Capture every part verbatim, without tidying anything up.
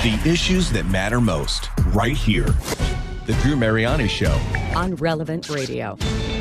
The issues that matter most, right here. The Drew Mariani Show. On Relevant Radio.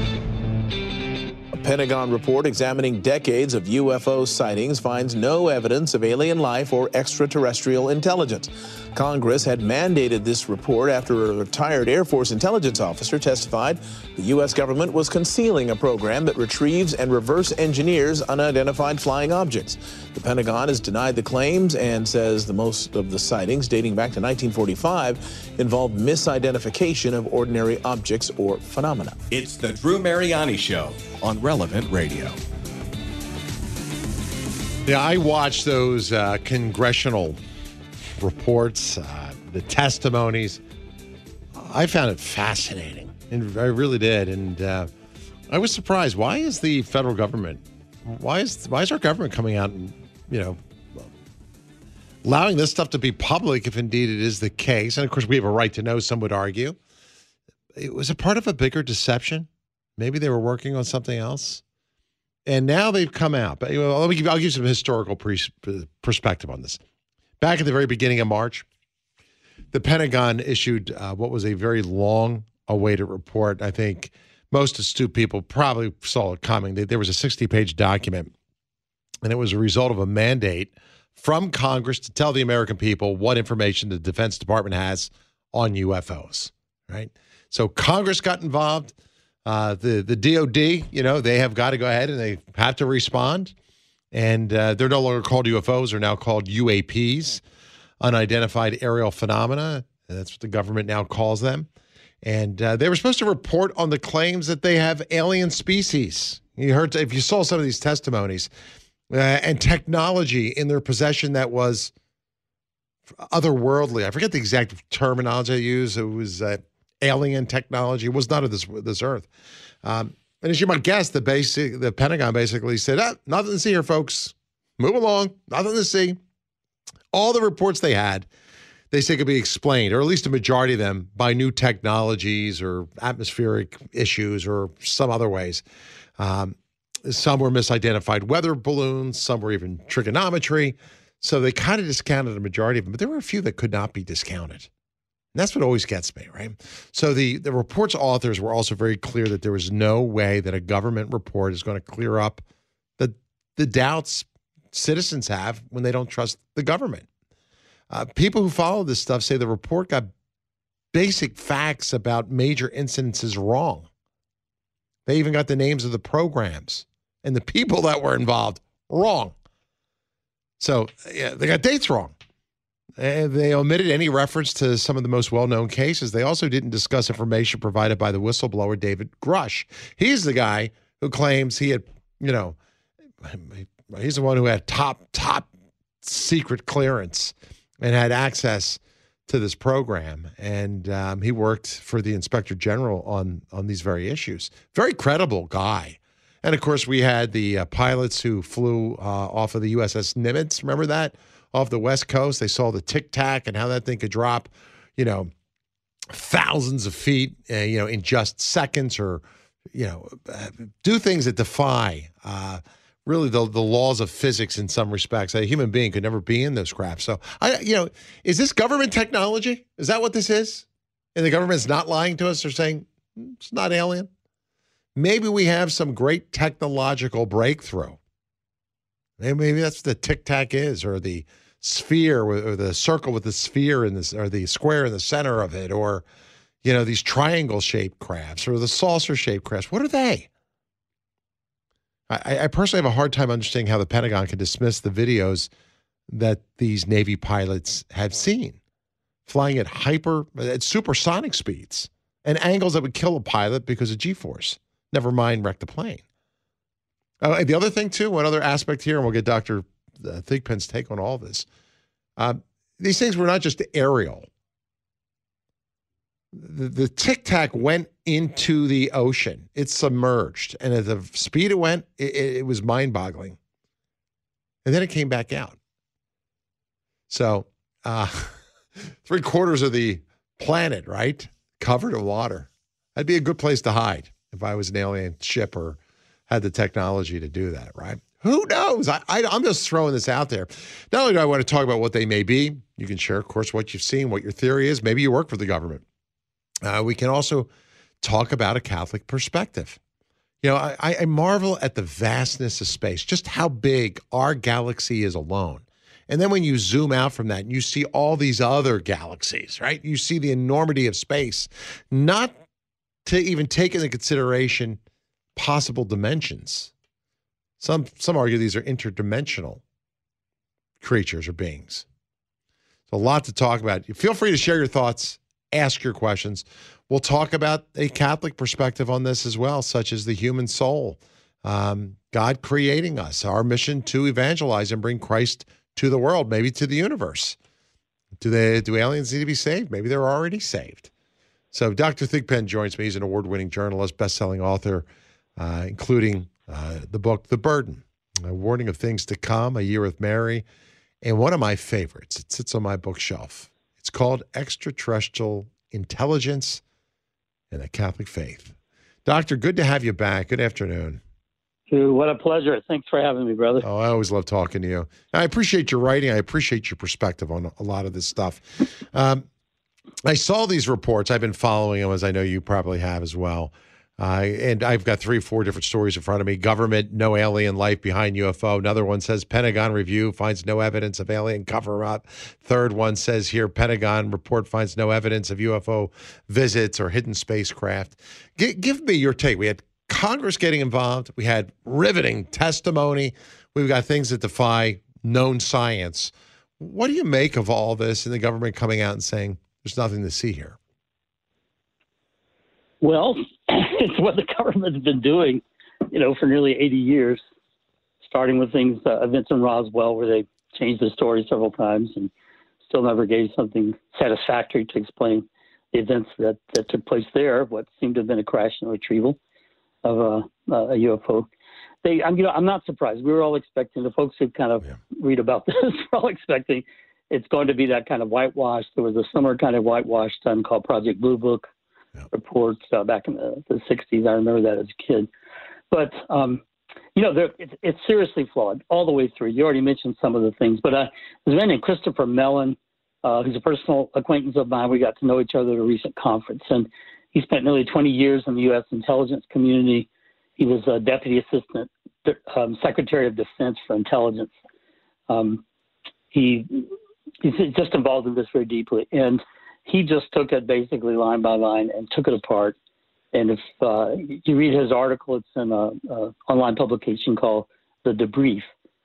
A Pentagon report examining decades of U F O sightings finds no evidence of alien life or extraterrestrial intelligence. Congress had mandated this report after a retired Air Force intelligence officer testified the U S government was concealing a program that retrieves and reverse engineers unidentified flying objects. The Pentagon has denied the claims and says the most of the sightings, dating back to nineteen forty-five, involved misidentification of ordinary objects or phenomena. It's the Drew Mariani Show on Relevant Radio. Yeah, I watched those uh, congressional reports, uh, the testimonies. I found it fascinating, and I really did. And uh, I was surprised. Why is the federal government, why is why is our government coming out and, you know, allowing this stuff to be public if indeed it is the case? And of course, we have a right to know, some would argue. It was a part of a bigger deception. Maybe they were working on something else. And now they've come out. But well, let me give, I'll give you some historical pre- perspective on this. Back at the very beginning of March, the Pentagon issued uh, what was a very long-awaited report. I think most astute people probably saw it coming. There was a sixty-page document, and it was a result of a mandate from Congress to tell the American people what information the Defense Department has on U F Os, right? So Congress got involved. Uh, the, the D O D, you know, they have got to go ahead and they have to respond. And uh, they're no longer called U F Os. They're now called U A Ps, unidentified aerial phenomena. That's what the government now calls them. And uh, they were supposed to report on the claims that they have alien species. You heard, if you saw some of these testimonies, uh, and technology in their possession that was otherworldly. I forget the exact terminology I use. It was uh, alien technology. It was not of this this earth. Um, And as you might guess, the basic, the Pentagon basically said, ah, nothing to see here, folks. Move along. Nothing to see. All the reports they had, they say could be explained, or at least a majority of them, by new technologies or atmospheric issues or some other ways. Um, some were misidentified weather balloons. Some were even trigonometry. So they kind of discounted a majority of them. But there were a few that could not be discounted. And that's what always gets me, right? So the, the report's authors were also very clear that there was no way that a government report is going to clear up the, the doubts citizens have when they don't trust the government. Uh, people who follow this stuff say the report got basic facts about major incidences wrong. They even got the names of the programs and the people that were involved wrong. So yeah, they got dates wrong. And they omitted any reference to some of the most well-known cases. They also didn't discuss information provided by the whistleblower, David Grush. He's the guy who claims he had, you know, he's the one who had top, top secret clearance and had access to this program. And um, he worked for the Inspector General on, on these very issues. Very credible guy. And, of course, we had the uh, pilots who flew uh, off of the U S S Nimitz. Remember that? Off the West Coast. They saw the tic-tac and how that thing could drop, you know, thousands of feet, uh, you know, in just seconds, or, you know, uh, do things that defy uh, really the, the laws of physics in some respects. A human being could never be in those crafts. So, I, you know, is this government technology? Is that what this is? And the government's not lying to us? They're saying it's not alien? Maybe we have some great technological breakthrough. Maybe that's what the tic-tac is, or the sphere, or the circle with the sphere in this, or the square in the center of it, or, you know, these triangle-shaped crafts, or the saucer-shaped crafts. What are they? I, I personally have a hard time understanding how the Pentagon can dismiss the videos that these Navy pilots have seen, flying at hyper, at supersonic speeds, and angles that would kill a pilot because of G-force. Never mind wreck the plane. Uh, and the other thing, too, one other aspect here, and we'll get Doctor Thigpen's take on all this. Uh, these things were not just aerial. The, the tic-tac went into the ocean. It submerged. And at the speed it went, it, it was mind-boggling. And then it came back out. So uh, three quarters of the planet, right, covered in water. That'd be a good place to hide if I was an alien ship or had the technology to do that, right? Who knows? I, I, I'm just throwing this out there. Not only do I want to talk about what they may be, you can share, of course, what you've seen, what your theory is. Maybe you work for the government. Uh, we can also talk about a Catholic perspective. You know, I, I marvel at the vastness of space, just how big our galaxy is alone. And then when you zoom out from that and you see all these other galaxies, right? You see the enormity of space, not to even take into consideration possible dimensions. Some some argue these are interdimensional creatures or beings. So a lot to talk about. Feel free to share your thoughts, ask your questions. We'll talk about a Catholic perspective on this as well, such as the human soul, um, God creating us, our mission to evangelize and bring Christ to the world, maybe to the universe. Do they? Do aliens need to be saved? Maybe they're already saved. So Doctor Thigpen joins me. He's an award-winning journalist, best-selling author, uh, including uh, the book The Burden, A Warning of Things to Come, A Year with Mary, and one of my favorites. It sits on my bookshelf. It's called Extraterrestrial Intelligence and the Catholic Faith. Doctor, good to have you back. Good afternoon. What a pleasure. Thanks for having me, brother. Oh, I always love talking to you. I appreciate your writing. I appreciate your perspective on a lot of this stuff. Um, I saw these reports. I've been following them, as I know you probably have as well. Uh, and I've got three, four different stories in front of me. Government, no alien life behind U F O. Another one says Pentagon review finds no evidence of alien cover-up. Third one says here, Pentagon report finds no evidence of U F O visits or hidden spacecraft. G- give me your take. We had Congress getting involved. We had riveting testimony. We've got things that defy known science. What do you make of all this and the government coming out and saying there's nothing to see here? Well, it's what the government's been doing, you know, for nearly eighty years, starting with things, uh, events in Roswell, where they changed the story several times and still never gave something satisfactory to explain the events that, that took place there, what seemed to have been a crash and retrieval of a, a U F O. They, I'm, you know, I'm not surprised. We were all expecting, the folks who kind of yeah. read about this were all expecting it's going to be that kind of whitewash. There was a similar kind of whitewash done called Project Blue Book yeah. reports uh, back in the, the sixties. I remember that as a kid. But, um, you know, it's, it's seriously flawed all the way through. You already mentioned some of the things. But uh, there's a man named Christopher Mellon, uh, who's a personal acquaintance of mine. We got to know each other at a recent conference. And he spent nearly twenty years in the U S intelligence community. He was a deputy assistant um, secretary of defense for intelligence. Um, he he's just involved in this very deeply, and he just took it basically line by line and took it apart. And if uh, you read his article, it's in an online publication called The Debrief.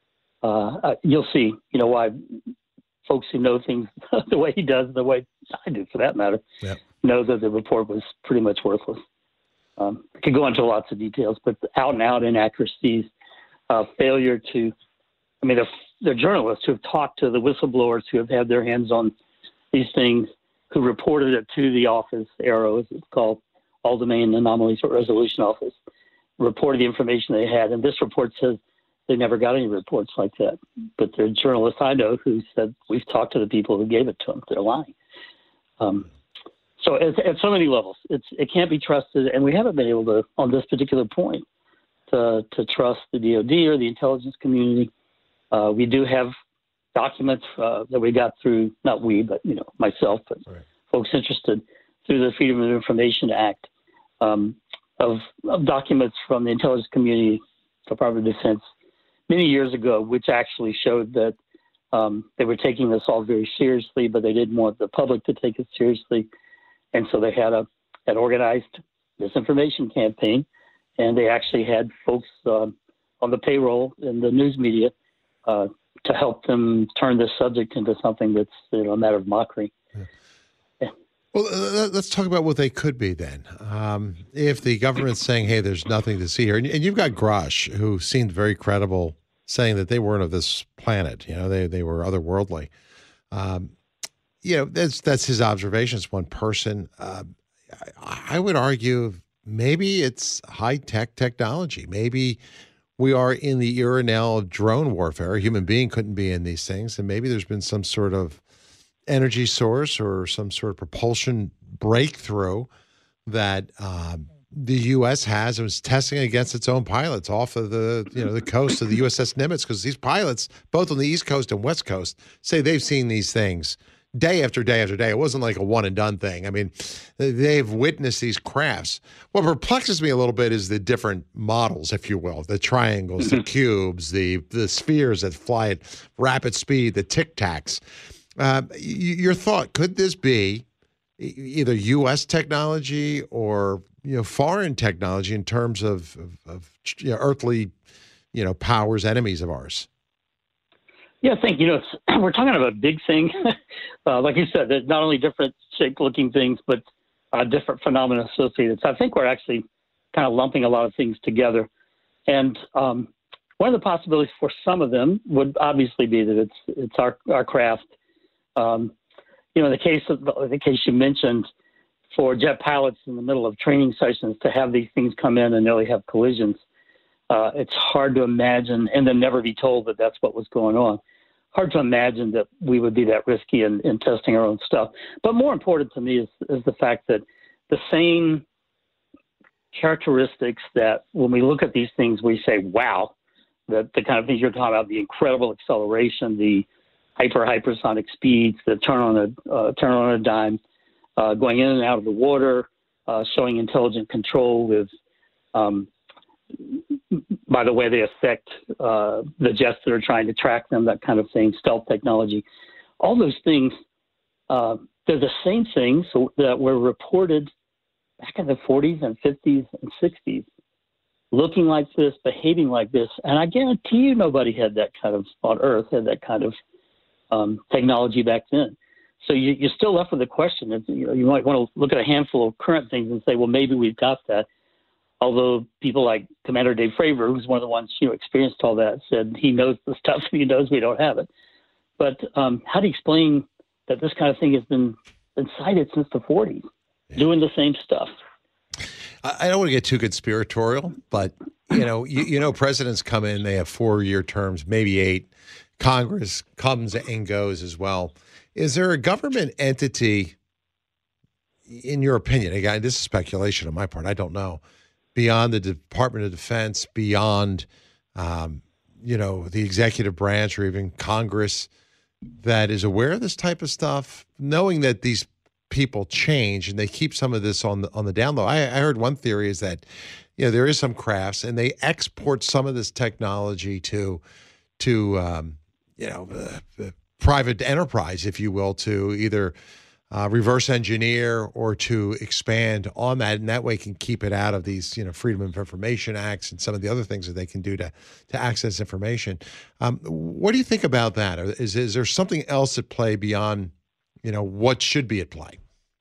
Uh, you'll see, you know, why folks who know things the way he does, the way I do, for that matter, yep. know that the report was pretty much worthless. Um, I could go into lots of details, but out and out inaccuracies, uh, failure to, I mean, they're, they're journalists who have talked to the whistleblowers who have had their hands on these things, who reported it to the office, AARO, as it's called, All Domain Anomalies Resolution Office, reported the information they had. And this report says they never got any reports like that. But there are journalists I know who said, we've talked to the people who gave it to them. They're lying. Um, so at, at so many levels, it's, it can't be trusted. And we haven't been able to, on this particular point, to, to trust the D O D or the intelligence community. Uh, we do have documents uh, that we got through, not we, but, you know, myself, but right. folks interested through the Freedom of Information Act, um, of, of documents from the intelligence community, Department of Defense, many years ago, which actually showed that um, they were taking this all very seriously, but they didn't want the public to take it seriously. And so they had a an organized disinformation campaign, and they actually had folks uh, on the payroll in the news media uh, to help them turn this subject into something that's, you know, a matter of mockery. Yeah. Yeah. Well, uh, let's talk about what they could be then. Um, if the government's saying, hey, there's nothing to see here, and, and you've got Grush, who seemed very credible, saying that they weren't of this planet, you know, they they were otherworldly. Um, you know, that's that's his observations, one person. Uh, I, I would argue maybe it's high-tech technology. Maybe we are in the era now of drone warfare. A human being couldn't be in these things, and maybe there's been some sort of energy source or some sort of propulsion breakthrough that um, the U S has and was testing against its own pilots off of the you know the coast of the U S S Nimitz, because these pilots, both on the East Coast and West Coast, say they've seen these things day after day after day. It wasn't like a one and done thing. I mean, they've witnessed these crafts. What perplexes me a little bit is the different models, if you will, the triangles, the cubes, the the spheres that fly at rapid speed, the tic tacs. Uh, your thought, could this be either U S technology or you know foreign technology in terms of, of, of you know, earthly you know powers, enemies of ours? Yeah, I think, you know, it's, we're talking about a big thing. uh, like you said, there's not only different shape-looking things, but uh, different phenomena associated. So I think we're actually kind of lumping a lot of things together. And um, one of the possibilities for some of them would obviously be that it's it's our, our craft. Um, you know, in the case of the, the case you mentioned, for jet pilots in the middle of training sessions to have these things come in and nearly have collisions, Uh, it's hard to imagine, and then never be told that that's what was going on. Hard to imagine that we would be that risky in, in testing our own stuff. But more important to me is, is the fact that the same characteristics that when we look at these things, we say, wow, that the kind of things you're talking about, the incredible acceleration, the hyper hypersonic speeds, the turn on a uh, turn on a dime, uh, going in and out of the water, uh, showing intelligent control with um, by the way they affect uh, the jets that are trying to track them, that kind of thing, stealth technology. All those things, uh, they're the same things that were reported back in the forties and fifties and sixties, looking like this, behaving like this. And I guarantee you nobody had that kind of, on Earth, had that kind of um, technology back then. So you, you're still left with the question. Of, you know, you might want to look at a handful of current things and say, well, maybe we've got that. Although people like Commander Dave Fravor, who's one of the ones you know experienced all that, said he knows the stuff and he knows we don't have it. But um, how do you explain that this kind of thing has been, been cited since the forties, yeah. doing the same stuff? I don't want to get too conspiratorial, but you know, you, you know, presidents come in, they have four-year terms, maybe eight. Congress comes and goes as well. Is there a government entity, in your opinion, again, this is speculation on my part, I don't know, beyond the Department of Defense, beyond, um, you know, the executive branch or even Congress, that is aware of this type of stuff, knowing that these people change and they keep some of this on the on the down low? I, I heard one theory is that, you know, there is some crafts and they export some of this technology to, to um, you know, uh, uh, private enterprise, if you will, to either Uh, reverse engineer or to expand on that, and that way can keep it out of these, you know, Freedom of Information Acts and some of the other things that they can do to to access information. Um, what do you think about that? Is is there something else at play beyond, you know, what should be at play?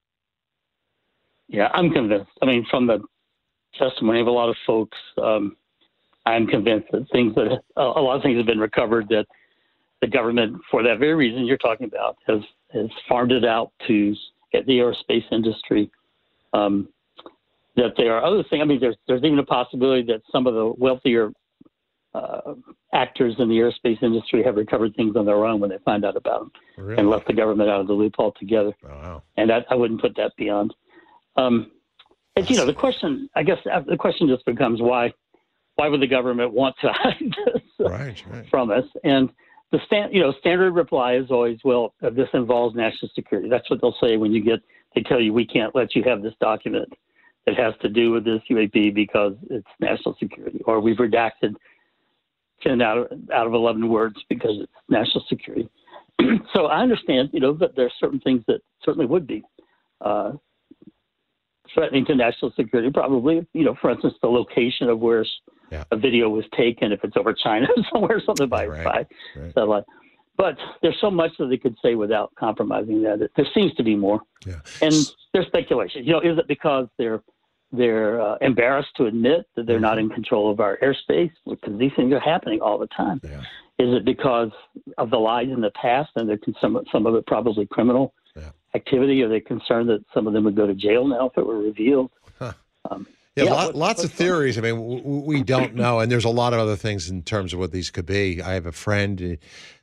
Yeah, I'm convinced. I mean, from the testimony of a lot of folks, um, I'm convinced that things that a, a lot of things have been recovered that the government, for that very reason you're talking about, has has farmed it out to the aerospace industry. Um, that there are other things. I mean, there's there's even a possibility that some of the wealthier uh, actors in the aerospace industry have recovered things on their own when they find out about them, really? And left the government out of the loop altogether. Oh, wow. And I, I wouldn't put that beyond. Um, but, you know, the question, I guess, the question just becomes why why would the government want to hide this right, right. from us? And the stand, you know, standard reply is always, well, uh, this involves national security. That's what they'll say when you get, they tell you, we can't let you have this document that has to do with this U A P because it's national security, or we've redacted ten out of, out of eleven words because it's national security. So I understand, you know, that there are certain things that certainly would be uh, threatening to national security, probably, you know, for instance, the location of where yeah. a video was taken, if it's over China somewhere, something by, right, by right. satellite. But there's so much that they could say without compromising that. There seems to be more. Yeah. And there's speculation. You know, is it because they're they're uh, embarrassed to admit that they're mm-hmm. not in control of our airspace? Because these things are happening all the time. Yeah. Is it because of the lies in the past and they're some, some of it probably criminal yeah. activity? Are they concerned that some of them would go to jail now if it were revealed? Huh. Um, Yeah, yeah lot, lots of theories. I mean, w- we don't know, and there's a lot of other things in terms of what these could be. I have a friend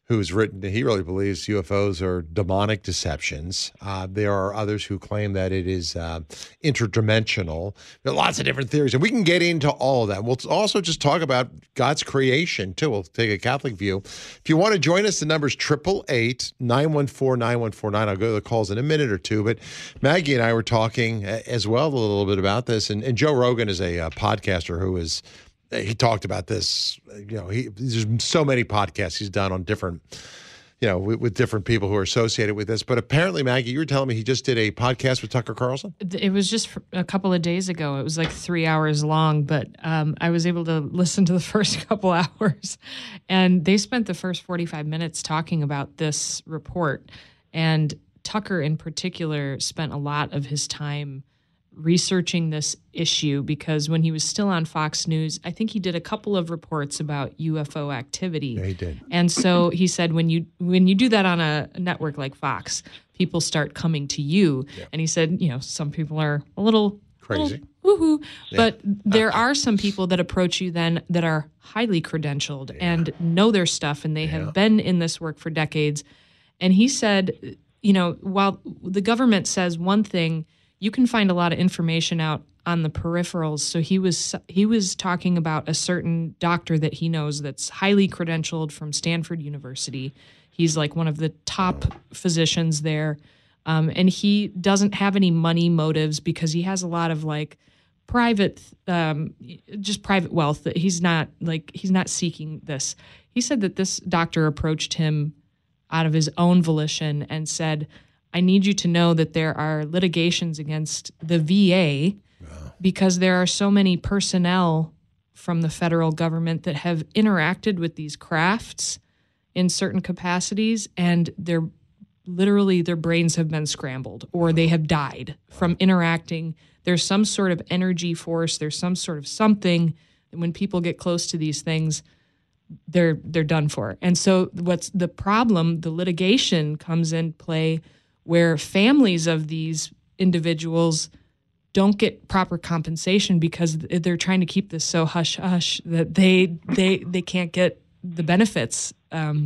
who's written, he really believes U F Os are demonic deceptions. Uh, there are others who claim that it is uh, interdimensional. There are lots of different theories, and we can get into all of that. We'll also just talk about God's creation, too. We'll take a Catholic view. If you want to join us, the number's eight eight eight, nine one four, nine one four nine. I'll go to the calls in a minute or two, but Maggie and I were talking as well a little bit about this, and, and Joe Rogan is a uh, podcaster who is he talked about this, you know, he, there's so many podcasts he's done on different, you know, with, with different people who are associated with this. But apparently, Maggie, you were telling me he just did a podcast with Tucker Carlson? It was just a couple of days ago. It was like three hours long, but um, I was able to listen to the first couple hours. And they spent the first forty-five minutes talking about this report. And Tucker in particular spent a lot of his time researching this issue because when he was still on Fox News, I think he did a couple of reports about U F O activity. Yeah, he did. And so he said when you when you do that on a network like Fox, people start coming to you. Yeah. And he said, you know, some people are a little crazy. Little, woohoo. Yeah. But there are some people that approach you then that are highly credentialed yeah. and know their stuff, and they yeah. have been in this work for decades. And he said, you know, while the government says one thing, you can find a lot of information out on the peripherals. So he was he was talking about a certain doctor that he knows that's highly credentialed from Stanford University. He's like one of the top physicians there. Um, and he doesn't have any money motives because he has a lot of like private, um, just private wealth that he's not like, he's not seeking this. He said that this doctor approached him out of his own volition and said, I need you to know that there are litigations against the V A wow. because there are so many personnel from the federal government that have interacted with these crafts in certain capacities, and they're literally their brains have been scrambled or they have died from interacting. There's some sort of energy force. There's some sort of something that when people get close to these things, they're they're done for. And so what's the problem? The litigation comes in play where families of these individuals don't get proper compensation because they're trying to keep this so hush-hush that they they they can't get the benefits. Um,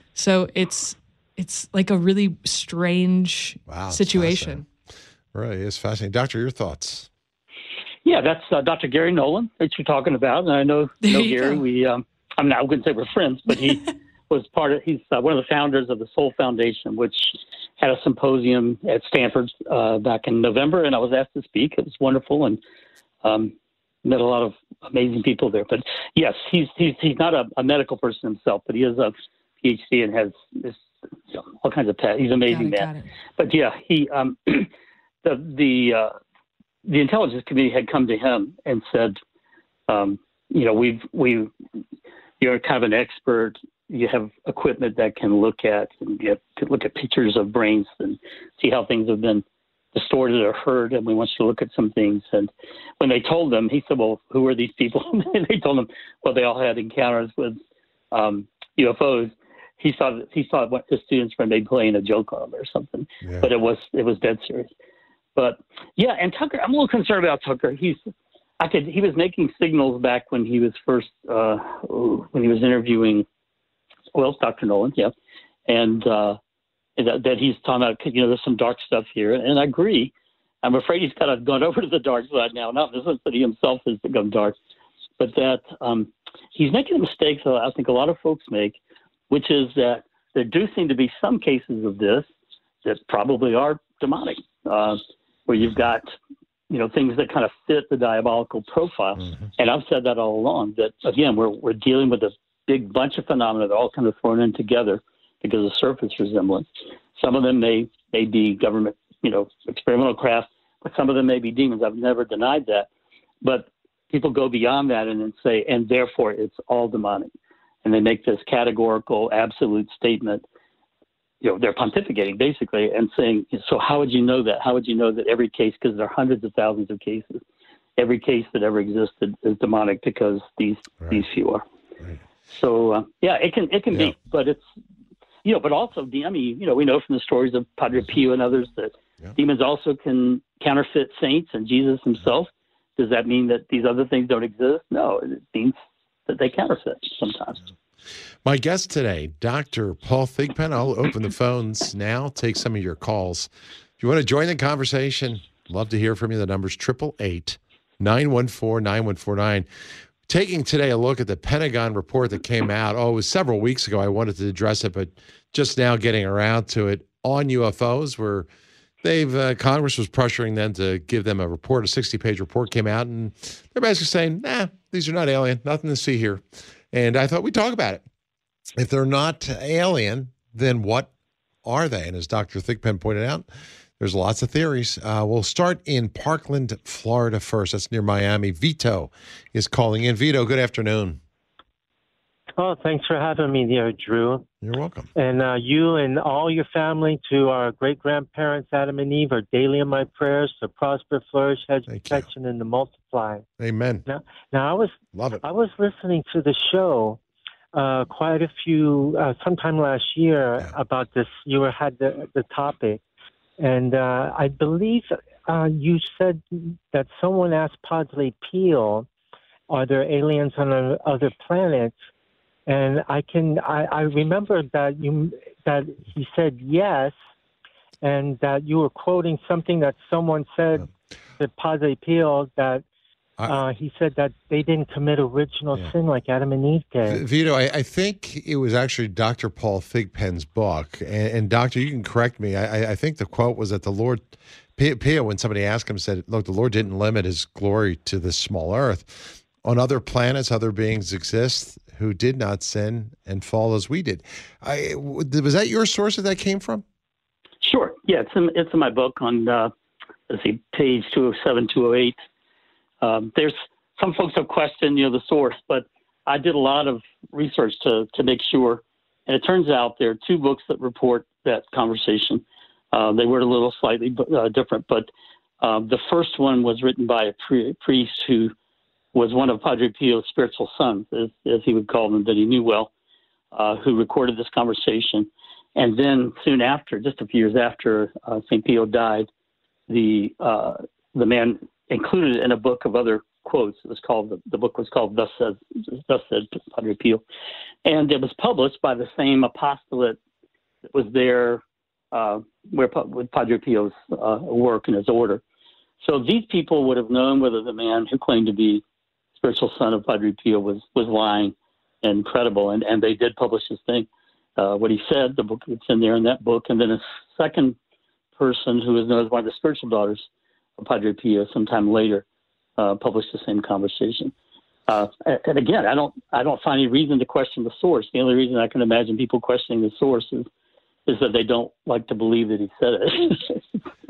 so it's it's like a really strange wow, situation. Right, it's fascinating. Doctor, your thoughts? Yeah, that's uh, Doctor Gary Nolan that you're talking about. And I know, know Gary. Go. We, um, I mean, I wouldn't say we're friends, but he was part of, he's uh, one of the founders of the Soul Foundation, which had a symposium at Stanford uh, back in November, and I was asked to speak. It was wonderful, and um, met a lot of amazing people there. But yes, he's he's he's not a, a medical person himself, but he is a P H D and has this, you know, all kinds of pets. He's an amazing got it, man. But yeah, he um, the the uh, the intelligence committee had come to him and said, um, you know, we've we you're kind of an expert. You have equipment that can look at and get to look at pictures of brains and see how things have been distorted or hurt, and we want you to look at some things. And when they told him, he said, well, who are these people? And they told him, well, they all had encounters with um, U F Os. He thought he thought what his students were maybe playing a joke on him or something, yeah. but it was it was dead serious. But yeah, and Tucker, I'm a little concerned about Tucker. He's I could he was making signals back when he was first uh, when he was interviewing. Well, Doctor Nolan, yeah, and uh, that, that he's talking about, you know, there's some dark stuff here, and I agree. I'm afraid he's kind of gone over to the dark side now. Not in the sense that he himself has gone dark, but that um, he's making mistakes that I think a lot of folks make, which is that there do seem to be some cases of this that probably are demonic, uh, where you've got, you know, things that kind of fit the diabolical profile. Mm-hmm. And I've said that all along, that, again, we're we're dealing with a big bunch of phenomena that are all kind of thrown in together because of surface resemblance. Some of them may, may be government, you know, experimental craft, but some of them may be demons. I've never denied that. But people go beyond that and then say, and therefore it's all demonic. And they make this categorical, absolute statement. You know, they're pontificating basically and saying, so how would you know that? How would you know that every case, because there are hundreds of thousands of cases, every case that ever existed is demonic because these, right. these few are. Right. So, uh, yeah, it can it can yeah. be, but it's, you know, but also, I mean, you know, we know from the stories of Padre Pio and others that yeah. demons also can counterfeit saints and Jesus himself. Does that mean that these other things don't exist? No, it means that they counterfeit sometimes. My guest today, Doctor Paul Thigpen. I'll open the phones now, take some of your calls. If you want to join the conversation, love to hear from you. The number's eight eight eight, nine one four, nine one four nine. Taking today a look at the Pentagon report that came out, oh, it was several weeks ago. I wanted to address it, but just now getting around to it on U F Os, where they've uh, Congress was pressuring them to give them a report. A sixty-page report came out, and they're basically saying, nah, these are not alien, nothing to see here. And I thought we'd talk about it. If they're not alien, then what are they? And as Doctor Thigpen pointed out, there's lots of theories. Uh, we'll start in Parkland, Florida first. That's near Miami. Vito is calling in. Vito, good afternoon. Oh, thanks for having me there, Drew. You're welcome. And uh, you and all your family, to our great-grandparents, Adam and Eve, are daily in my prayers to prosper, flourish, hedge protection, and to multiply. Amen. Now, now I was Love it. I was listening to the show uh, quite a few, uh, sometime last year Yeah. about this. You were, had the, the topic. And uh, I believe uh, you said that someone asked Padre Pio, are there aliens on uh, other planets? And I can I, I remember that you that he said yes, and that you were quoting something that someone said to Padre Pio, that uh, he said that they didn't commit original Yeah. sin like Adam and Eve did. Vito, I, I think it was actually Doctor Paul Thigpen's book. And, and Doctor, you can correct me. I, I think the quote was that the Lord, Pio, when somebody asked him, said, look, the Lord didn't limit his glory to this small earth. On other planets, other beings exist who did not sin and fall as we did. I, was that your source that that came from? Sure. Yeah, it's in, it's in my book on, uh, let's see, page two oh seven, two oh eight. Um, there's some folks have questioned, you know, the source, but I did a lot of research to to make sure. And it turns out there are two books that report that conversation. Uh, they were a little slightly uh, different, but um, the first one was written by a pri- priest who was one of Padre Pio's spiritual sons, as, as he would call them, that he knew well, uh, who recorded this conversation. And then soon after, just a few years after uh, Saint Pio died, the uh, the man included it in a book of other quotes. It was called the, the book was called Thus Said Thus Said Padre Pio, and it was published by the same apostolate that was there uh, where with Padre Pio's uh, work and his order. So these people would have known whether the man who claimed to be spiritual son of Padre Pio was was lying and credible, and, and they did publish his thing, uh, what he said. The book it's in there in that book, and then a second person who is known as one of the spiritual daughters of Padre Pio, sometime later, uh, published the same conversation. Uh, and again, I don't I don't find any reason to question the source. The only reason I can imagine people questioning the source is is that they don't like to believe that he said it.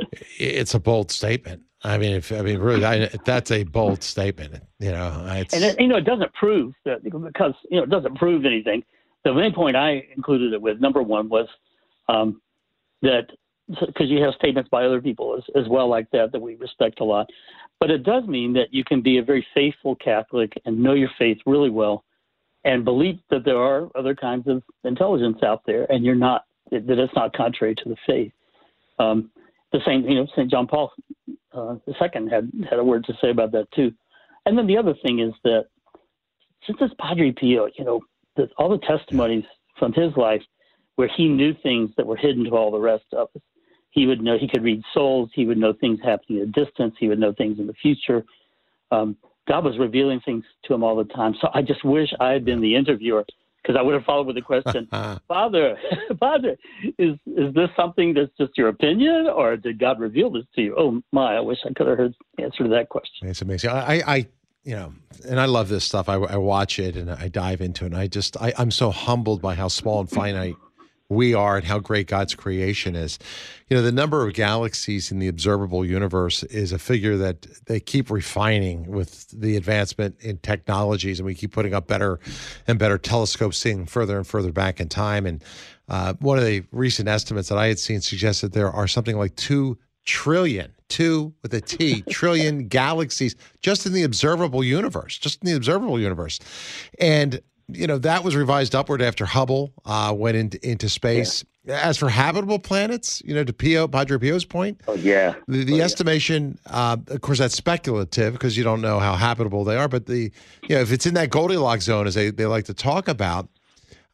It's a bold statement. I mean, if I mean, really, I, that's a bold statement. You know, it's, and it, you know, it doesn't prove that because you know it doesn't prove anything. The main point I included it with, number one, was um, that because you have statements by other people as, as well like that that we respect a lot, but it does mean that you can be a very faithful Catholic and know your faith really well, and believe that there are other kinds of intelligence out there, and you're not that it's not contrary to the faith. Um, the same, you know, Saint John Paul uh, the Second had had a word to say about that too. And then the other thing is that since it's Padre Pio, you know, the, all the testimonies from his life where he knew things that were hidden to all the rest of us. He would know, he could read souls. He would know things happening at a distance. He would know things in the future. Um, God was revealing things to him all the time. So I just wish I had been the interviewer, because I would have followed with the question, Father, Father, is is this something that's just your opinion, or did God reveal this to you? Oh my, I wish I could have heard the answer to that question. It's amazing. I, I, you know, and I love this stuff. I, I watch it and I dive into it. And I just, I, I'm so humbled by how small and finite we are and how great God's creation is. You know, the number of galaxies in the observable universe is a figure that they keep refining with the advancement in technologies, and we keep putting up better and better telescopes, seeing further and further back in time. And uh, one of the recent estimates that I had seen suggested there are something like two trillion, two with a T, trillion galaxies just in the observable universe, just in the observable universe. And you know, that was revised upward after Hubble uh, went in, into space. Yeah. As for habitable planets, you know, to Pio, Padre Pio's point, oh, yeah. the, the oh, estimation, yeah. uh, of course, that's speculative because you don't know how habitable they are. But the, you know, if it's in that Goldilocks zone, as they, they like to talk about,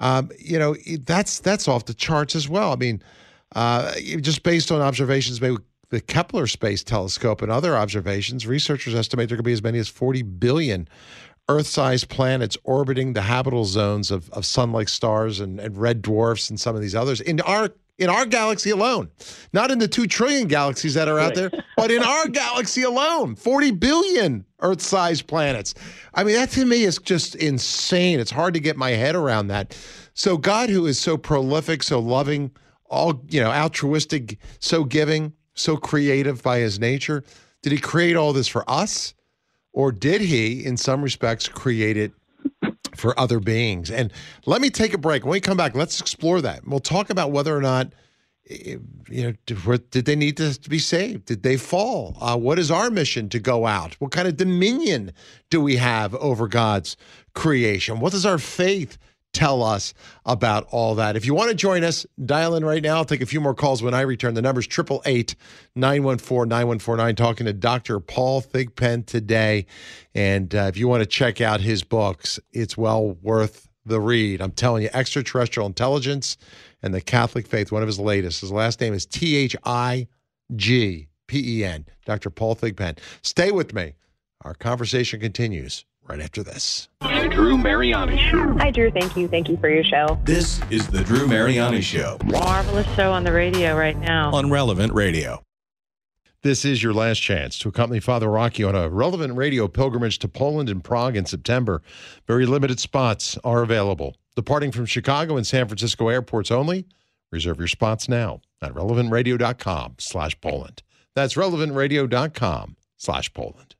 Um, you know, that's that's off the charts as well. I mean, uh, just based on observations made with the Kepler Space Telescope and other observations, researchers estimate there could be as many as forty billion Earth-sized planets orbiting the habitable zones of, of sun-like stars and, and red dwarfs and some of these others in our in our galaxy alone. Not in the two trillion galaxies that are out there, but in our galaxy alone, forty billion Earth-sized planets. I mean, that to me is just insane. It's hard to get my head around that. So God, who is so prolific, so loving, all, you know, altruistic, so giving, so creative by his nature, did he create all this for us? Or did he, in some respects, create it for other beings? And let me take a break. When we come back, let's explore that. We'll talk about whether or not, you know, did, did they need to be saved? Did they fall? Uh, what is our mission to go out? What kind of dominion do we have over God's creation? What does our faith tell us about all that? If you want to join us, dial in right now. I'll take a few more calls when I return. The number's eight eight eight, nine one four, nine one four nine. Talking to Doctor Paul Thigpen today. And uh, if you want to check out his books, it's well worth the read. I'm telling you, Extraterrestrial Intelligence and the Catholic Faith, one of his latest. His last name is T H I G P E N, Doctor Paul Thigpen. Stay with me. Our conversation continues right after this. The Drew Mariani Show. Hi, Drew. Thank you. Thank you for your show. This is The Drew Mariani Show Marvelous show on the radio right now. on Relevant Radio. This is your last chance to accompany Father Rocky on a Relevant Radio pilgrimage to Poland and Prague in September. Very limited spots are available. Departing from Chicago and San Francisco airports only. Reserve your spots now at relevantradio.com slash Poland. That's relevantradio.com slash Poland.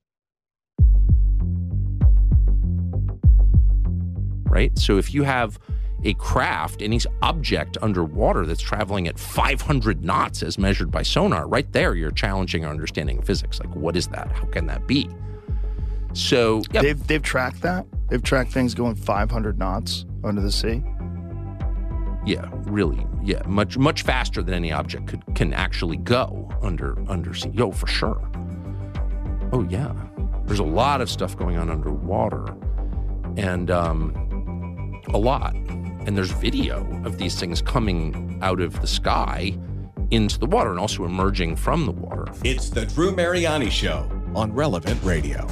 Right? So if you have a craft, any object underwater that's traveling at five hundred knots as measured by sonar, right there, you're challenging our understanding of physics. Like, what is that? How can that be? So yeah. They've, they've tracked that? They've tracked things going five hundred knots under the sea? Yeah, really. Yeah, much much faster than any object could can actually go under undersea. Yo, for sure. Oh, yeah. There's a lot of stuff going on underwater. And, um... a lot. And there's video of these things coming out of the sky into the water and also emerging from the water. It's the Drew Mariani Show on Relevant Radio.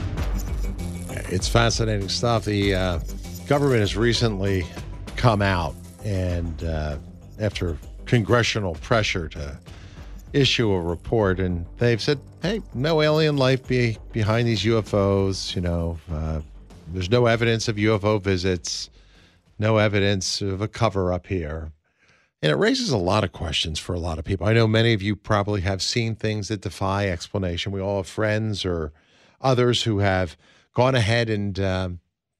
It's fascinating stuff. The uh, government has recently come out and uh, after congressional pressure to issue a report, and they've said, hey, no alien life be behind these U F Os. You know, uh, there's no evidence of U F O visits. No evidence of a cover-up here. And it raises a lot of questions for a lot of people. I know many of you probably have seen things that defy explanation. We all have friends or others who have gone ahead and um,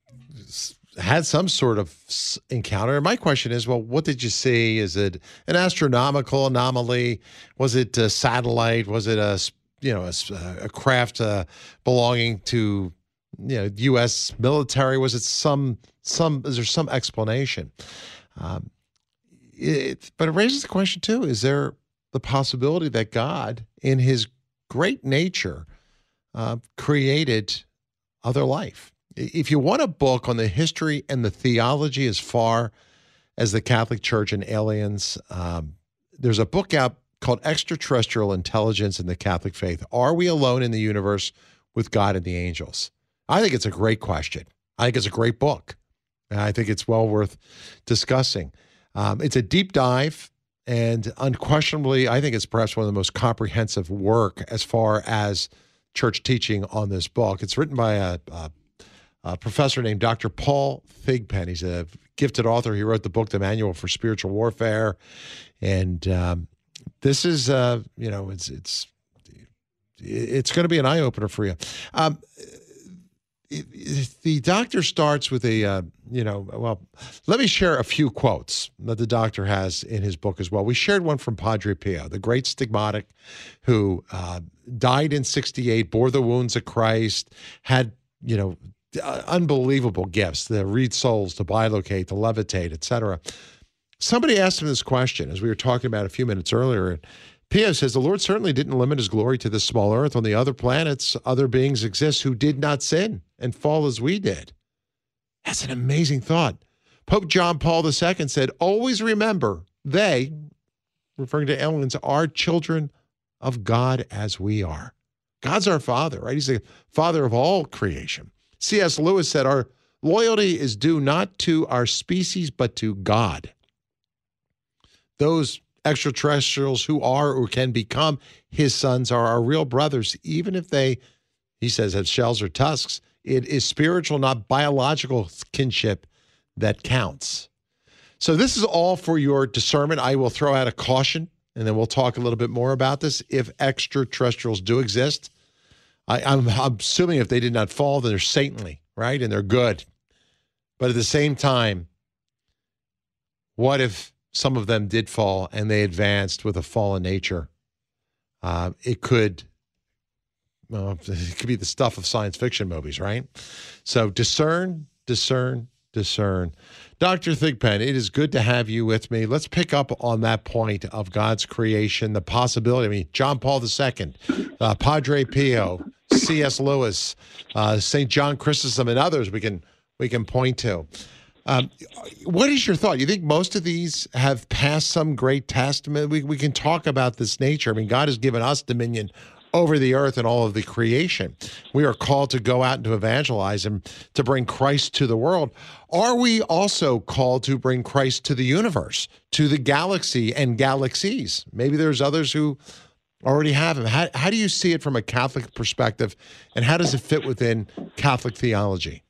had some sort of encounter. And my question is, well, what did you see? Is it an astronomical anomaly? Was it a satellite? Was it a, you know, a, a craft uh, belonging to, you know, U S military? Was it some, some, is there some explanation? Um, it, but it raises the question too, is there the possibility that God in his great nature uh, created other life? If you want a book on the history and the theology as far as the Catholic Church and aliens, um, there's a book out called Extraterrestrial Intelligence and the Catholic Faith. Are we alone in the universe with God and the angels? I think it's a great question. I think it's a great book. And I think it's well worth discussing. Um, it's a deep dive, and unquestionably, I think it's perhaps one of the most comprehensive work as far as church teaching on this book. It's written by a, a, a professor named Doctor Paul Thigpen. He's a gifted author. He wrote the book, The Manual for Spiritual Warfare. And um, this is, uh, you know, it's it's it's going to be an eye-opener for you. Um, it, it, the doctor starts with a, uh, you know, well, let me share a few quotes that the doctor has in his book as well. We shared one from Padre Pio, the great stigmatic who uh, died in sixty-eight, bore the wounds of Christ, had, you know, uh, unbelievable gifts, to read souls, to bilocate, to levitate, et cetera. Somebody asked him this question, as we were talking about a few minutes earlier, and Pio says, the Lord certainly didn't limit his glory to this small earth. On the other planets, other beings exist who did not sin and fall as we did. That's an amazing thought. Pope John Paul the Second said, always remember they, referring to aliens, are children of God as we are. God's our father, right? He's the father of all creation. C S Lewis said, our loyalty is due not to our species, but to God. Those extraterrestrials who are or can become his sons are our real brothers, even if they, he says, have shells or tusks. It is spiritual, not biological kinship that counts. So this is all for your discernment. I will throw out a caution, and then we'll talk a little bit more about this. If extraterrestrials do exist, I, I'm, I'm assuming if they did not fall, then they're saintly, right? And they're good. But at the same time, what if some of them did fall and they advanced with a fallen nature? Uh, it could, well, it could be the stuff of science fiction movies, right? So discern, discern, discern. Doctor Thigpen, it is good to have you with me. Let's pick up on that point of God's creation, the possibility. I mean, John Paul the Second, uh, Padre Pio, C S Lewis, uh, Saint John Chrysostom, and others we can we can point to. Um, what is your thought? You think most of these have passed some great test? I mean, we, we can talk about this nature. I mean, God has given us dominion over the earth and all of the creation. We are called to go out and to evangelize and to bring Christ to the world. Are we also called to bring Christ to the universe, to the galaxy and galaxies? Maybe there's others who already have him. How, how do you see it from a Catholic perspective, and how does it fit within Catholic theology?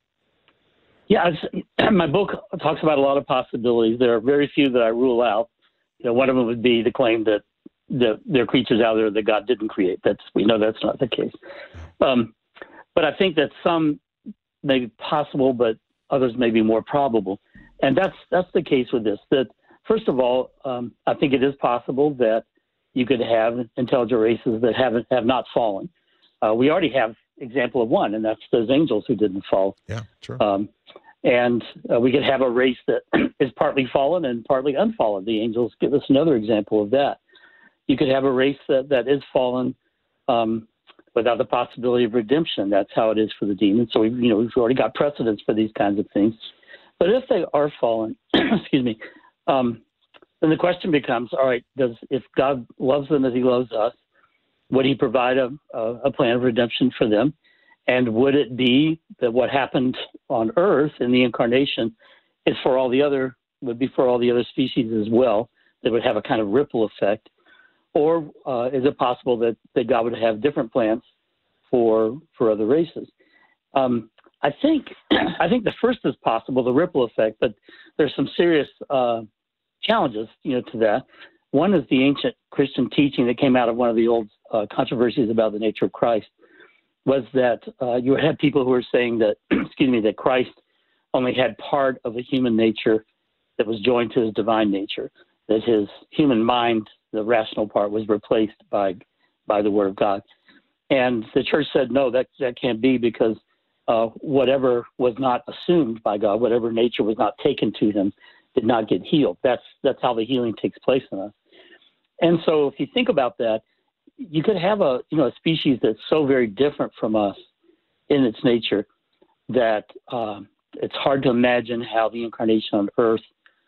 Yeah, my book talks about a lot of possibilities. There are very few that I rule out. You know, one of them would be the claim that the, there are creatures out there that God didn't create. That's we know that's not the case. Um, but I think that some may be possible, but others may be more probable. And that's that's the case with this. That first of all, um, I think it is possible that you could have intelligent races that haven't have not fallen. Uh, we already have example of one, and that's those angels who didn't fall. Yeah, true. Um, and uh, we could have a race that is partly fallen and partly unfallen. The angels give us another example of that. You could have a race that, that is fallen um, without the possibility of redemption. That's how it is for the demons. So we've, you know, we've already got precedents for these kinds of things. But if they are fallen, excuse me, um, then the question becomes: all right, does if God loves them as He loves us, would He provide a, a plan of redemption for them? And would it be that what happened on Earth in the incarnation is for all the other, would be for all the other species as well, that would have a kind of ripple effect? Or uh, is it possible that, that God would have different plans for for other races? Um, I think I think the first is possible, the ripple effect, but there's some serious uh, challenges, you know, to that. One is the ancient Christian teaching that came out of one of the old uh, controversies about the nature of Christ, was that uh, you had people who were saying that, excuse me, that Christ only had part of a human nature that was joined to his divine nature, that his human mind, the rational part, was replaced by by the Word of God. And the church said, no, that, that can't be, because uh, whatever was not assumed by God, whatever nature was not taken to him, did not get healed. That's that's how the healing takes place in us. And so if you think about that, you could have a you know a species that's so very different from us in its nature that um, it's hard to imagine how the incarnation on Earth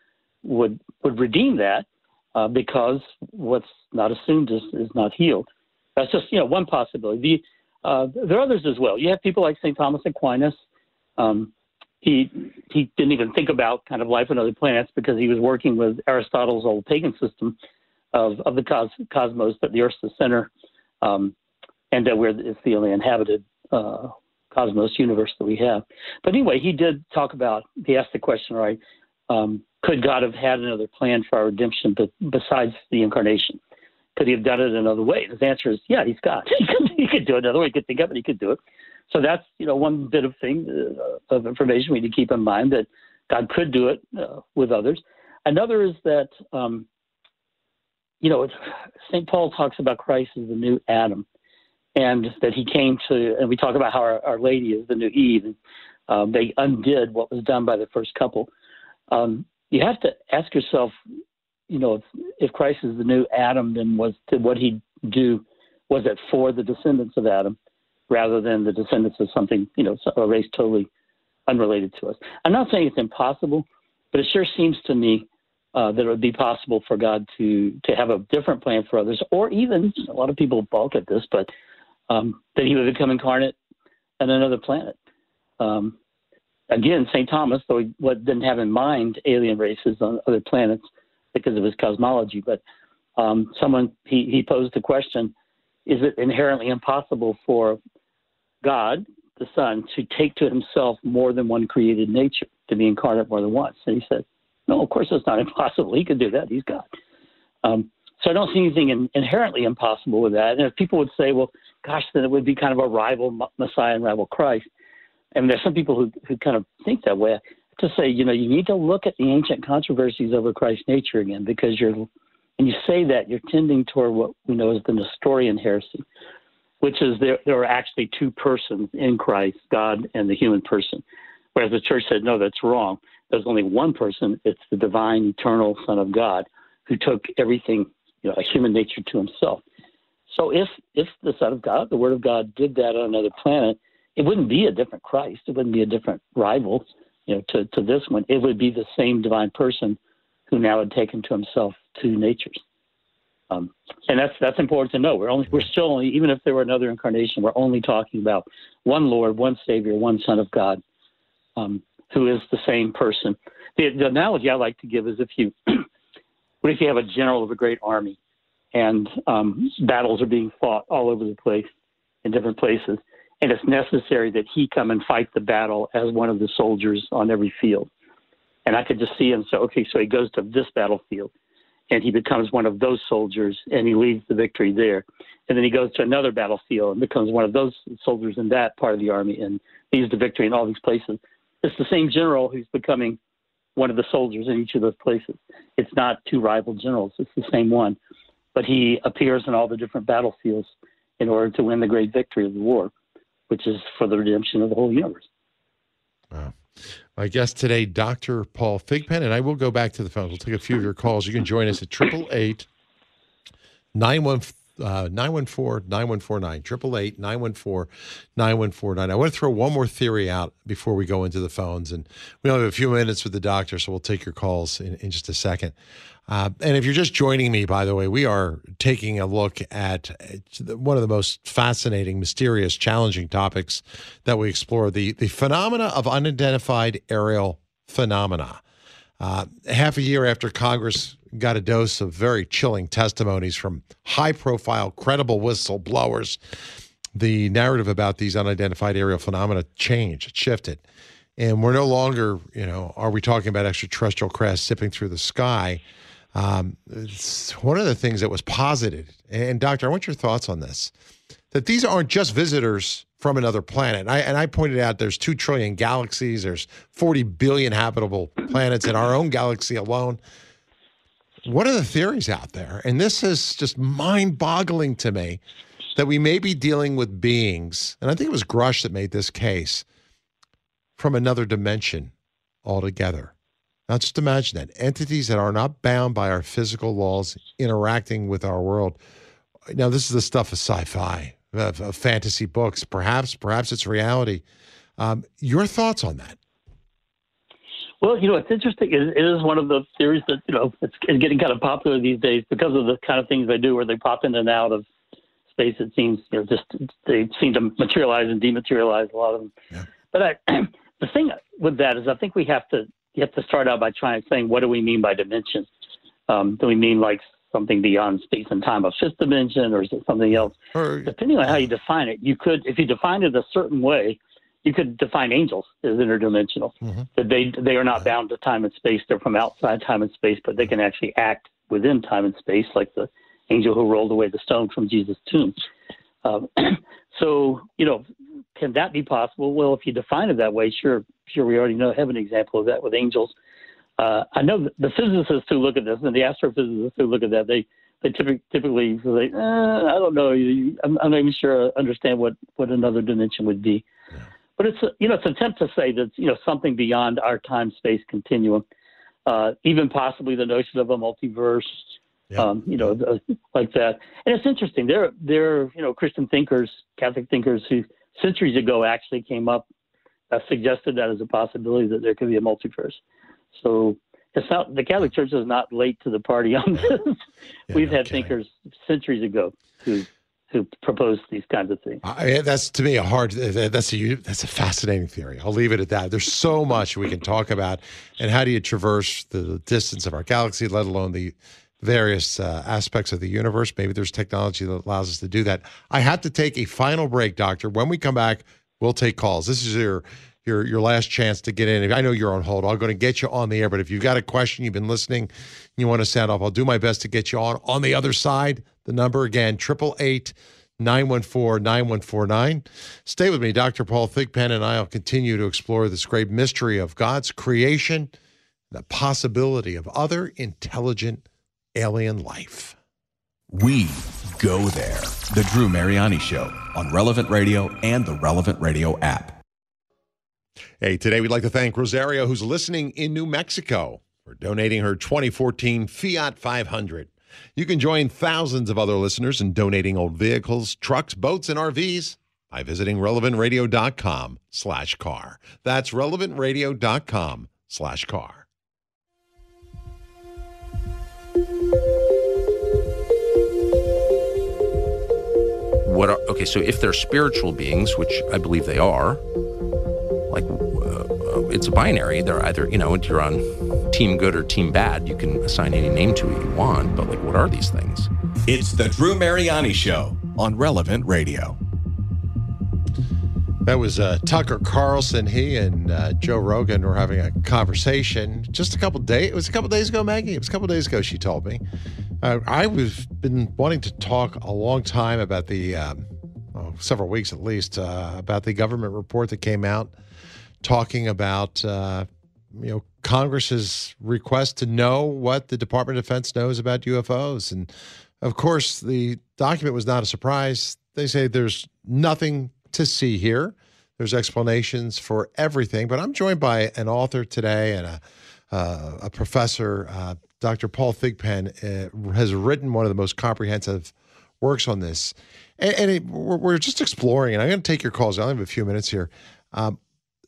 would would redeem that, uh, because what's not assumed is, is not healed. That's just you know one possibility. The, uh, there are others as well. You have people like Saint Thomas Aquinas. Um, he he didn't even think about kind of life on other planets because he was working with Aristotle's old pagan system of, of the cos, cosmos, that the Earth's the center, um, and that we're it's the only inhabited uh, cosmos universe that we have. But anyway, he did talk about. He asked the question, right? Um, could God have had another plan for our redemption, but besides the incarnation? Could he have done it another way? His answer is, yeah, he's God. He could, he could do it another way. He could think of it. He could do it. So that's, you know, one bit of thing uh, of information we need to keep in mind, that God could do it uh, with others. Another is that, um, you know, Saint Paul talks about Christ as the new Adam, and that he came to, and we talk about how our, our Lady is the new Eve, and um, they undid what was done by the first couple. Um, you have to ask yourself, you know, if, if Christ is the new Adam, then was did what he do, was it for the descendants of Adam, rather than the descendants of something, you know, a race totally unrelated to us? I'm not saying it's impossible, but it sure seems to me uh, that it would be possible for God to to have a different plan for others, or even, a lot of people balk at this, but um, that he would become incarnate on another planet. Um, again, Saint Thomas, though he didn't have in mind alien races on other planets because of his cosmology, but um, someone, he, he posed the question, is it inherently impossible for God, the Son, to take to himself more than one created nature, to be incarnate more than once? And he said, no, of course it's not impossible. He could do that. He's God. Um, so I don't see anything in, inherently impossible with that. And if people would say, well, gosh, then it would be kind of a rival Messiah and rival Christ. And there's some people who, who kind of think that way. To say, you know, you need to look at the ancient controversies over Christ's nature again, because you're, when you say that, you're tending toward what we know as the Nestorian heresy, which is there, there are actually two persons in Christ, God and the human person. Whereas the church said, no, that's wrong. There's only one person. It's the divine, eternal Son of God who took everything, you know, a human nature to himself. So if if the Son of God, the Word of God, did that on another planet, it wouldn't be a different Christ. It wouldn't be a different rival, you know, to, to this one. It would be the same divine person who now had taken to himself two natures. Um, and that's that's important to know. We're only we're still only, even if there were another incarnation, we're only talking about one Lord, one Savior, one Son of God, um, who is the same person. The, the analogy I like to give is if you what if you have a general of a great army, and um, battles are being fought all over the place in different places, and it's necessary that he come and fight the battle as one of the soldiers on every field. And I could just see him say, okay, so he goes to this battlefield, and he becomes one of those soldiers, and he leads the victory there. And then he goes to another battlefield and becomes one of those soldiers in that part of the army and leads the victory in all these places. It's the same general who's becoming one of the soldiers in each of those places. It's not two rival generals. It's the same one. But he appears in all the different battlefields in order to win the great victory of the war, which is for the redemption of the whole universe. Wow. My guest today, Doctor Paul Thigpen, and I will go back to the phone. We'll take a few of your calls. You can join us at eight eight eight, nine one four, nine one four nine, eight eight eight, nine one four, nine one four nine. I want to throw one more theory out before we go into the phones, and we only have a few minutes with the doctor, so we'll take your calls in, in just a second. Uh, and if you're just joining me, by the way, we are taking a look at one of the most fascinating, mysterious, challenging topics that we explore, the, the phenomena of unidentified aerial phenomena. Uh, half a year after Congress got a dose of very chilling testimonies from high-profile, credible whistleblowers, the narrative about these unidentified aerial phenomena changed, it shifted. And we're no longer, you know, are we talking about extraterrestrial crafts zipping through the sky? Um, it's one of the things that was posited, and Doctor, I want your thoughts on this, that these aren't just visitors from another planet. And I, and I pointed out there's two trillion galaxies, there's forty billion habitable planets in our own galaxy alone. What are the theories out there? And this is just mind-boggling to me that we may be dealing with beings, and I think it was Grush that made this case, from another dimension altogether. Now, just imagine that. Entities that are not bound by our physical laws interacting with our world. Now, this is the stuff of sci-fi, of, of fantasy books. Perhaps, perhaps it's reality. Um, your thoughts on that? Well, you know, it's interesting. It, it is one of the theories that, you know, it's, it's getting kind of popular these days because of the kind of things they do where they pop in and out of space. It seems, you know, just they seem to materialize and dematerialize, a lot of them. Yeah. But I, the thing with that is I think we have to, you have to start out by trying saying, what do we mean by dimension? Um, do we mean like something beyond space and time, a fifth dimension, or is it something else? Or, depending on how you define it, you could, if you define it a certain way, you could define angels as interdimensional. Mm-hmm. That they they are not bound to time and space; they're from outside time and space, but they can actually act within time and space, like the angel who rolled away the stone from Jesus' tomb. Um, so, you know, can that be possible? Well, if you define it that way, sure, sure. We already know have an example of that with angels. Uh, I know the physicists who look at this and the astrophysicists who look at that, they they typically typically say, eh, I don't know, I'm, I'm not even sure I understand what, what another dimension would be. Yeah. But it's a, you know, it's an attempt to say that, you know, something beyond our time-space continuum, uh, even possibly the notion of a multiverse, yeah. um, you know, the, like that. And it's interesting. There, there, you know, Christian thinkers, Catholic thinkers who centuries ago actually came up, uh, suggested that as a possibility that there could be a multiverse. So it's not, the Catholic Church is not late to the party on this. Yeah, We've no had kidding. thinkers centuries ago who who proposed these kinds of things. I, that's to me a hard. That's a that's a fascinating theory. I'll leave it at that. There's so much we can talk about, and how do you traverse the distance of our galaxy, let alone the various uh, aspects of the universe? Maybe there's technology that allows us to do that. I have to take a final break, Doctor. When we come back, we'll take calls. This is your your your last chance to get in. I know you're on hold. I'm going to get you on the air, but if you've got a question, you've been listening, you want to sound off, I'll do my best to get you on. On the other side, the number again, eight eight eight, nine one four, nine one four nine. Stay with me. Doctor Paul Thigpen and I will continue to explore this great mystery of God's creation, the possibility of other intelligent alien life. We go there. The Drew Mariani Show on Relevant Radio and the Relevant Radio app. Hey, today we'd like to thank Rosario, who's listening in New Mexico, for donating her twenty fourteen Fiat five hundred. You can join thousands of other listeners in donating old vehicles, trucks, boats, and R Vs by visiting relevantradio.com slash car. That's relevantradio.com slash car. What are, okay, so if they're spiritual beings, which I believe they are, like uh, it's a binary. They're either, you know, you're on team good or team bad. You can assign any name to it you want, but like, what are these things? It's the Drew Mariani Show on Relevant Radio. That was uh, Tucker Carlson. He and uh, Joe Rogan were having a conversation just a couple days. It was a couple days ago, Maggie. It was a couple days ago. She told me. Uh, I was been wanting to talk a long time about the, um, oh, several weeks at least, uh, about the government report that came out talking about, uh, you know, Congress's request to know what the Department of Defense knows about U F Os. And of course, the document was not a surprise. They say there's nothing to see here. There's explanations for everything. But I'm joined by an author today and a, uh, a professor. Uh, Doctor Paul Thigpen uh, has written one of the most comprehensive works on this. And, and it, we're, we're just exploring, and I'm going to take your calls. I only have a few minutes here. Um,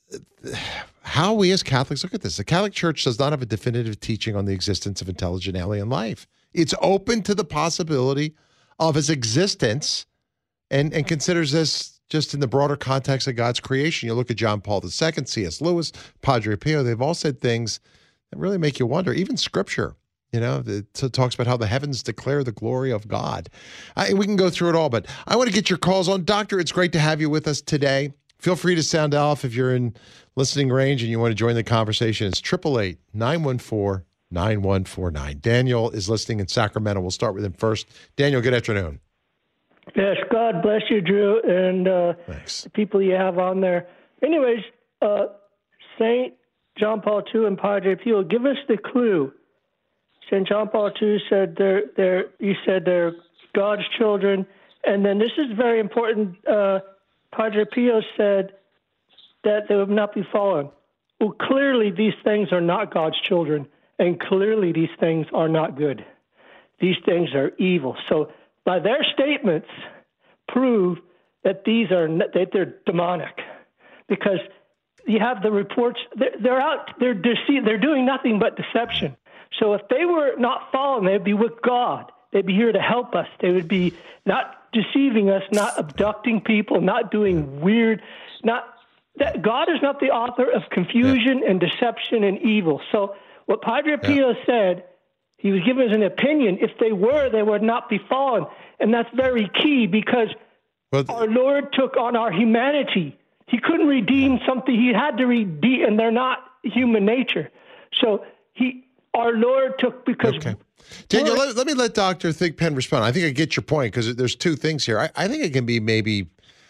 how we as Catholics look at this. The Catholic Church does not have a definitive teaching on the existence of intelligent alien life. It's open to the possibility of its existence and, and considers this just in the broader context of God's creation. You look at John Paul the Second, C S Lewis, Padre Pio, they've all said things that really make you wonder. Even Scripture, you know, it talks about how the heavens declare the glory of God. I, we can go through it all, but I want to get your calls on. Doctor, it's great to have you with us today. Feel free to sound off if you're in listening range and you want to join the conversation. It's eight eight eight, nine one four, nine one four nine. Daniel is listening in Sacramento. We'll start with him first. Daniel, good afternoon. Yes, God bless you, Drew, and uh, Thanks. the people you have on there. Anyways, uh, Saint John Paul the Second and Padre Pio, give us the clue. Saint John Paul the Second said they're, they're, he said they're God's children, and then this is very important. Uh, Padre Pio said that they would not be fallen. Well, clearly these things are not God's children, and clearly these things are not good. These things are evil. So by their statements, prove that these are that they're demonic, because you have the reports. They're, they're out. They're dece- They're doing nothing but deception. So if they were not fallen, they'd be with God. They'd be here to help us. They would be not deceiving us, not abducting people, not doing weird, not that God is not the author of confusion yeah. and deception and evil. So what Padre yeah. Pio said, he was giving us an opinion. If they were, they would not be fallen. And that's very key, because well, th- our Lord took on our humanity. He couldn't redeem something. He had to redeem, and they're not human nature. So he, our Lord took, because... Okay. Daniel, let, let me let Doctor Thigpen respond. I think I get your point, because there's two things here. I, I think it can be maybe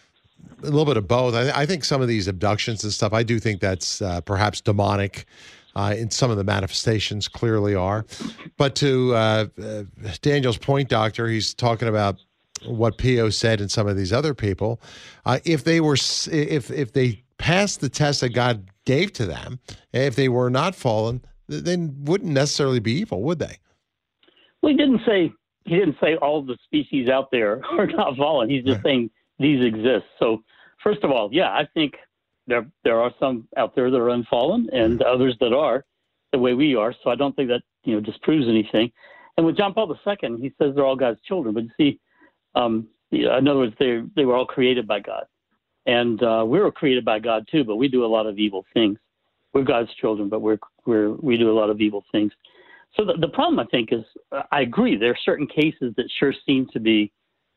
a little bit of both. I, I think some of these abductions and stuff, I do think that's uh, perhaps demonic. Uh, in some of the manifestations clearly are. But to uh, uh, Daniel's point, Doctor, he's talking about what Pio said and some of these other people. Uh, if they were, if if they passed the test that God gave to them, if they were not fallen, then wouldn't necessarily be evil, would they? Well, he didn't say he didn't say all the species out there are not fallen. He's just right. saying these exist. So, first of all, yeah, I think there there are some out there that are unfallen and others that are. the way we are. So I don't think that, you know, disproves anything. And with John Paul the Second, he says they're all God's children. But you see, um, in other words, they they were all created by God. And uh, we were created by God too, but we do a lot of evil things. We're God's children, but we're we're we do a lot of evil things. So the, the problem, I think, is uh, I agree. There are certain cases that sure seem to be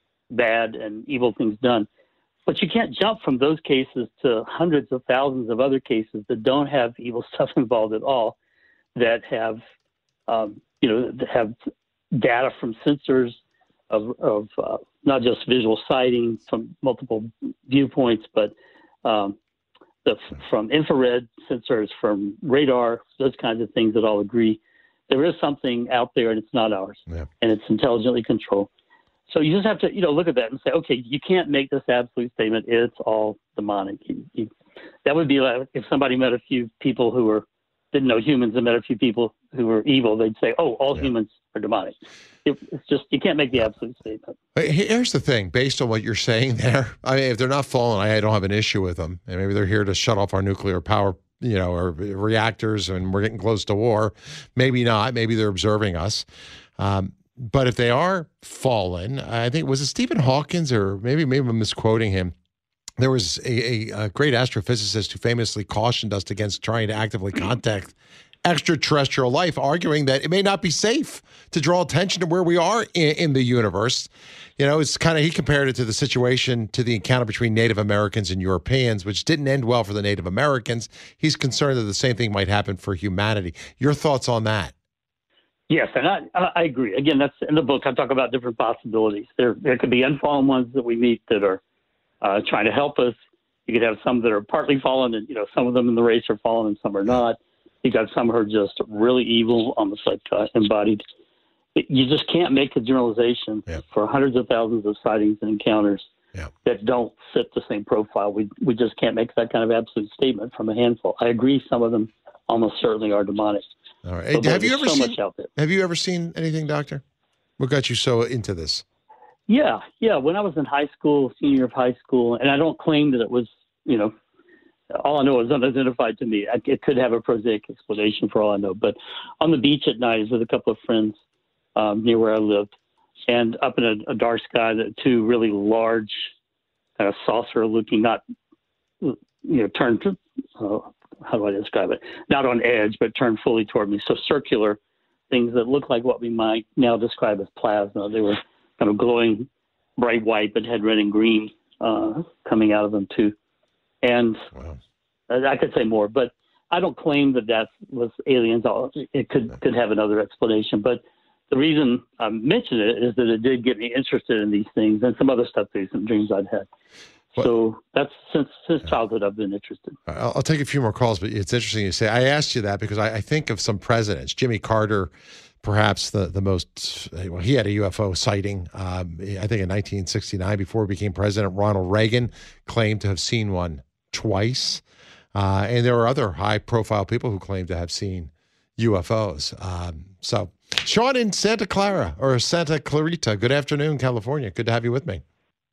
bad and evil things done, but you can't jump from those cases to hundreds of thousands of other cases that don't have evil stuff involved at all, that have um, you know that have data from sensors of of uh, not just visual sighting from multiple viewpoints, but um, the, from infrared sensors, from radar, those kinds of things that all agree there is something out there and it's not ours, yeah. and it's intelligently controlled. So you just have to, you know, look at that and say, okay, you can't make this absolute statement. It's all demonic. You, you, that would be like if somebody met a few people who were didn't know humans and met a few people who were evil. They'd say, oh, all yeah. humans are demonic. It, it's just, you can't make the absolute statement. Here's the thing, based on what you're saying there, I mean, if they're not fallen, I don't have an issue with them. And maybe they're here to shut off our nuclear power, you know, or reactors, and we're getting close to war. Maybe not. Maybe they're observing us. Um, but if they are fallen, I think, was it Stephen Hawkins, or maybe, maybe I'm misquoting him. There was a, a, a great astrophysicist who famously cautioned us against trying to actively contact extraterrestrial life, arguing that it may not be safe to draw attention to where we are in, in the universe. You know, it's kind of, he compared it to the situation, to the encounter between Native Americans and Europeans, which didn't end well for the Native Americans. He's concerned that the same thing might happen for humanity. Your thoughts on that? Yes, and I, I agree. Again, that's in the book. I talk about different possibilities. There, there could be unfallen ones that we meet that are uh, trying to help us. You could have some that are partly fallen, and you know, some of them in the race are fallen, and some are not. You got some who are just really evil, almost like uh, embodied. You just can't make a generalization yeah. for hundreds of thousands of sightings and encounters yeah. that don't fit the same profile. We we just can't make that kind of absolute statement from a handful. I agree, some of them almost certainly are demonic. All right. Hey, have you ever so seen? Much out there. Have you ever seen anything, Doctor? What got you so into this? Yeah, yeah. When I was in high school, senior year of high school, and I don't claim that it was, you know, all I know is unidentified to me. It could have a prosaic explanation for all I know. But on the beach at night, I was with a couple of friends um, near where I lived, and up in a, a dark sky, the two really large, kind of saucer-looking, not, you know, turned to, uh, how do I describe it? Not on edge, but turned fully toward me. So circular things that look like what we might now describe as plasma. They were kind of glowing bright white, but had red and green uh, coming out of them too. And wow. I could say more, but I don't claim that that was aliens. It could could have another explanation. But the reason I mentioned it is that it did get me interested in these things and some other stuff too, some dreams I'd had. What? So that's since since childhood I've been interested. I'll, I'll take a few more calls, but it's interesting you say. I asked you that because I, I think of some presidents. Jimmy Carter, perhaps the the most. Well, he had a U F O sighting. Um, I think in nineteen sixty-nine, before he became president. Ronald Reagan claimed to have seen one twice, uh, and there were other high-profile people who claimed to have seen U F Os. Um, so, Sean in Santa Clara or Santa Clarita. Good afternoon, California. Good to have you with me.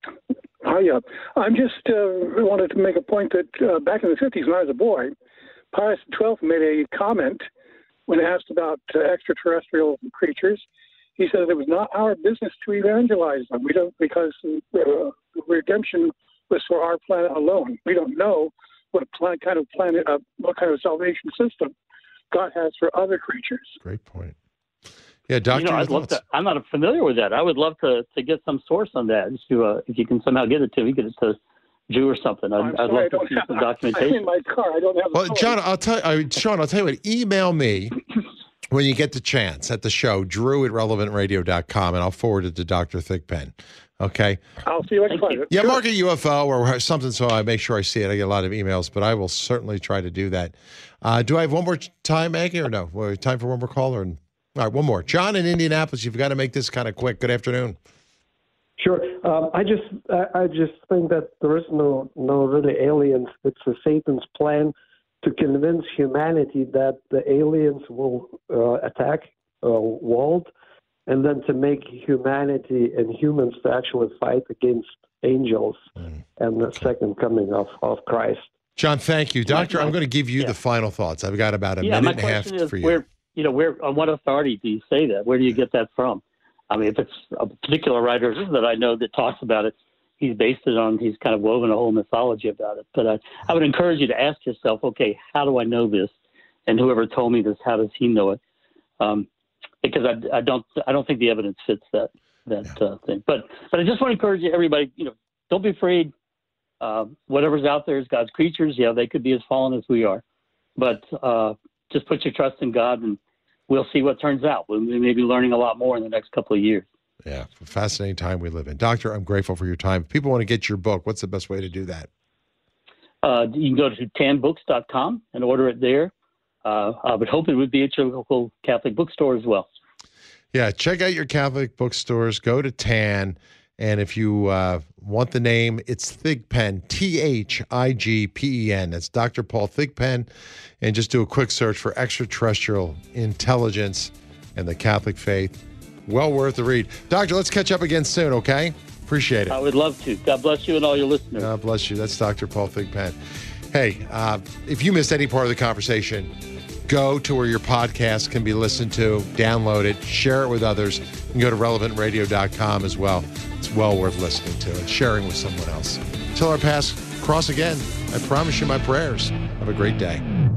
Hiya. I'm just uh, wanted to make a point that uh, back in the fifties when I was a boy, Pius the twelfth made a comment when asked about uh, extraterrestrial creatures. He said it was not our business to evangelize them. We don't, because uh, redemption was for our planet alone. We don't know what planet, kind of planet, uh, what kind of salvation system God has for other creatures. Great point. Yeah, Doctor. You know, I'd love to, I'm not familiar with that. I would love to, to get some source on that. If you, uh, if you can somehow get it to me, get it to Drew or something. I'd, I'd love to see have, some documentation. I'm in my car. I don't have. Well, John, I'll tell you, Sean, I'll tell you what. Email me when you get the chance at the show, Drew at relevant radio dot com, and I'll forward it to Doctor Thigpen. Okay. I'll see you next Friday. Yeah, mark a U F O or something so I make sure I see it. I get a lot of emails, but I will certainly try to do that. Uh, do I have one more time, Maggie, or no? Well, time for one more caller? And all right, one more. John in Indianapolis, you've got to make this kind of quick. Good afternoon. Sure. Um, I just I, I just think that there is no no really aliens. It's a Satan's plan to convince humanity that the aliens will uh, attack uh, world, and then to make humanity and humans to actually fight against angels mm. and the second coming of, of Christ. John, thank you. Doctor, My- I'm going to give you yeah. the final thoughts. I've got about a yeah, my minute and a half question is for you. where, you know, where on what authority do you say that? Where do you get that from? I mean, if it's a particular writer that I know that talks about it, he's based it on, he's kind of woven a whole mythology about it. But I, I would encourage you to ask yourself, okay, how do I know this? And whoever told me this, how does he know it? Um, because I, I don't, I don't think the evidence fits that that Yeah. uh, thing. But, but I just want to encourage everybody, you know, don't be afraid. Uh, whatever's out there is God's creatures. Yeah, they could be as fallen as we are, but uh, just put your trust in God, and we'll see what turns out. We may be learning a lot more in the next couple of years. Yeah, fascinating time we live in. Doctor, I'm grateful for your time. If people want to get your book, what's the best way to do that? Uh, you can go to tan books dot com and order it there. Uh, I would hope it would be at your local Catholic bookstore as well. Yeah, check out your Catholic bookstores. Go to Tan. And if you uh, want the name, it's Thigpen, T H I G P E N. That's Doctor Paul Thigpen. And just do a quick search for extraterrestrial intelligence and the Catholic faith. Well worth the read. Doctor, let's catch up again soon, okay? Appreciate it. I would love to. God bless you and all your listeners. God bless you. That's Doctor Paul Thigpen. Hey, uh, if you missed any part of the conversation, go to where your podcast can be listened to, download it, share it with others. You can go to relevant radio dot com as well. It's well worth listening to and sharing with someone else. Until our paths cross again, I promise you my prayers. Have a great day.